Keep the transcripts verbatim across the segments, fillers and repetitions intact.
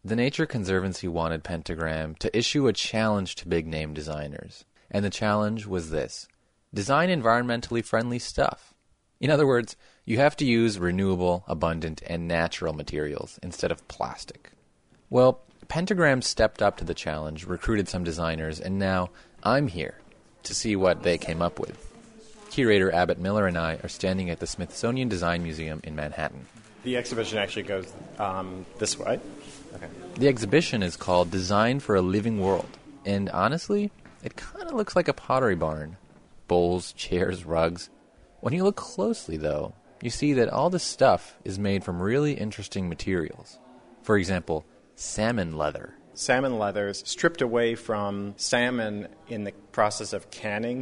The Nature Conservancy wanted Pentagram to issue a challenge to big-name designers. And the challenge was this: design environmentally friendly stuff. In other words, you have to use renewable, abundant, and natural materials instead of plastic. Well, Pentagram stepped up to the challenge, recruited some designers, and now I'm here to see what they came up with. Curator Abbott Miller and I are standing at the Smithsonian Design Museum in Manhattan. The exhibition actually goes um, this way. Okay. The exhibition is called Design for a Living World, and honestly, it kind of looks like a pottery barn. Bowls, chairs, rugs. When you look closely, though, you see that all this stuff is made from really interesting materials. For example, salmon leather. Salmon leathers stripped away from salmon in the process of canning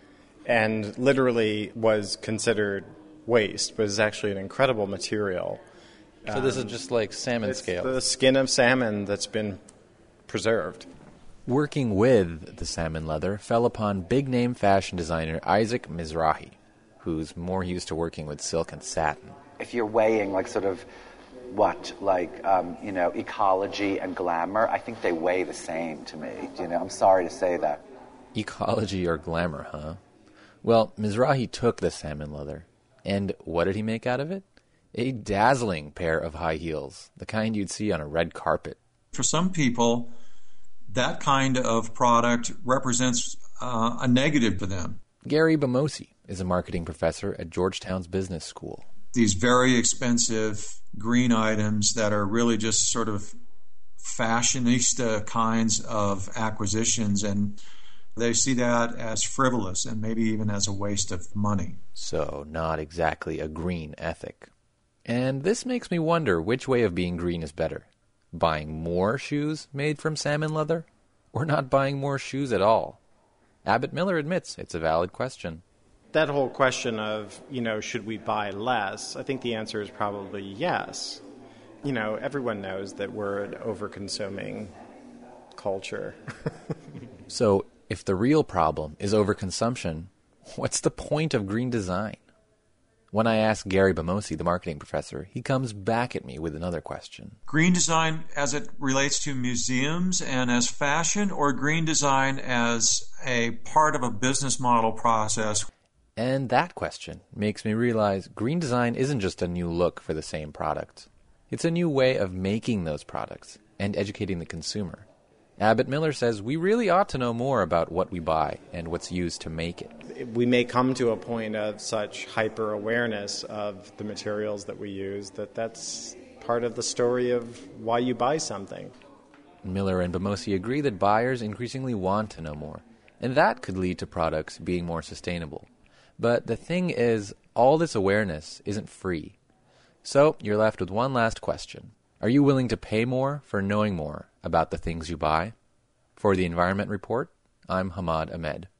and literally was considered waste, but is actually an incredible material. So this is just like salmon scales. The skin of salmon that's been preserved. Working with the salmon leather fell upon big-name fashion designer Isaac Mizrahi, who's more used to working with silk and satin. If you're weighing like sort of what, like, um, you know, ecology and glamour, I think they weigh the same to me. You know, I'm sorry to say that. Ecology or glamour, huh? Well, Mizrahi took the salmon leather, and what did he make out of it? A dazzling pair of high heels, the kind you'd see on a red carpet. For some people, that kind of product represents uh, a negative to them. Gary Bamosi is a marketing professor at Georgetown's Business School. These very expensive green items that are really just sort of fashionista kinds of acquisitions, and they see that as frivolous and maybe even as a waste of money. So not exactly a green ethic. And this makes me wonder which way of being green is better. Buying more shoes made from salmon leather? Or not buying more shoes at all? Abbott Miller admits it's a valid question. That whole question of, you know, should we buy less? I think the answer is probably yes. You know, everyone knows that we're an over-consuming culture. So, if the real problem is overconsumption, what's the point of green design? When I ask Gary Bamosi, the marketing professor, he comes back at me with another question. Green design as it relates to museums and as fashion, or green design as a part of a business model process? And that question makes me realize green design isn't just a new look for the same product. It's a new way of making those products and educating the consumer. Abbott Miller says we really ought to know more about what we buy and what's used to make it. We may come to a point of such hyper-awareness of the materials that we use that that's part of the story of why you buy something. Miller and Bamosi agree that buyers increasingly want to know more, and that could lead to products being more sustainable. But the thing is, all this awareness isn't free. So you're left with one last question. Are you willing to pay more for knowing more about the things you buy? For the Environment Report, I'm Hamad Ahmed.